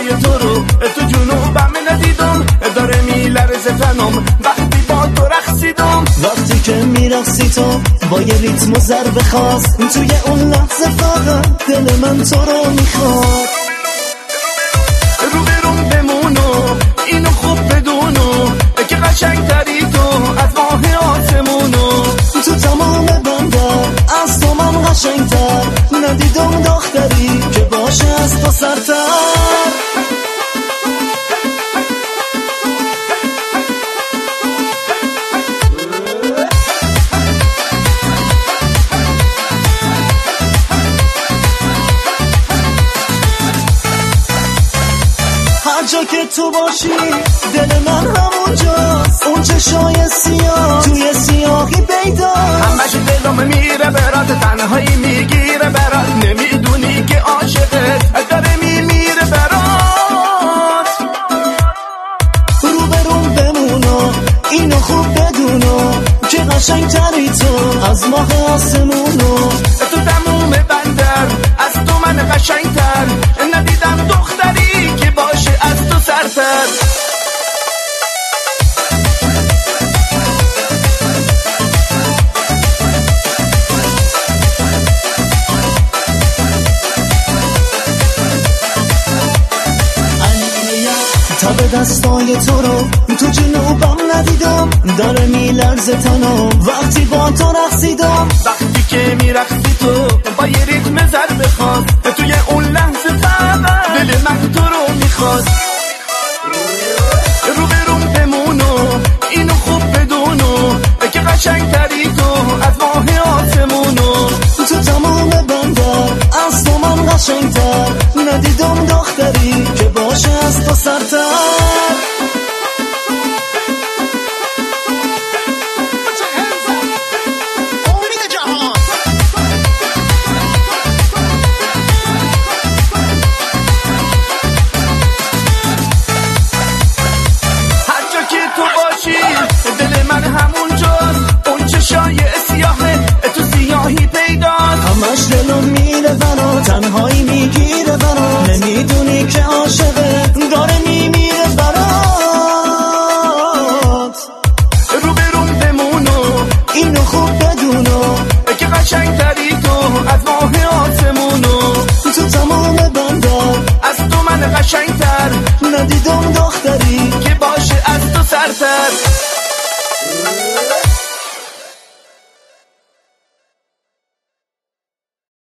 دستای تو رو تو جنوبم ندیدم، داره میلرزه تنم وقتی با تو رقصیدم. وقتی که میرقصی تو با یه ریتم و ضربه خاص، توی اون لحظه فقط دل من تو رو میخواد. رو برون بمونو اینو خوب بدونو که قشنگ تری تو از ماه آسمونو. تو تمام بندر از تو من قشنگتر، ندیدم دختری که باشه از تو سرتر. جا که تو باشی دل من همونجاست، اون چشای سیاه توی سیاهی پیدا. همش دلم میره برات، تنهایی میگیره برات، نمیدونی که عاشقت داره میمیره برات. رو برون بمونو اینو خوب بدونو که قشنگ تری تو از ماه آسمونو. تو تموم بندر از تو من قشنگ تر، ندیدم دختری که باشه از تو سرتر. تب دستای تو رو تو جنوبم ندیدم، داره میلرزه تنم وقتی با تو رقصیدم. وقتی که میرقصی تو با یه ریتم ضربه خاص، توی اون لحظه فقط دل من تو رو میخواد. رو برون بمونو اینو خوب بدونو که قشنگ تری تو از ماه آسمونو. تو تمام بندر از تو من قشنگتر، ندیدم دختری که باشه از تو سرتر. دل من همونجاست، اون چشای سیاهه تو سیاهی پیداست. همش دلم میره برا، تنهایی میگیره برا، نمیدونی که عاشقه داره میمیره برات. رو برون بمونو اینو خوب بدونو که قشنگ تری تو از ماه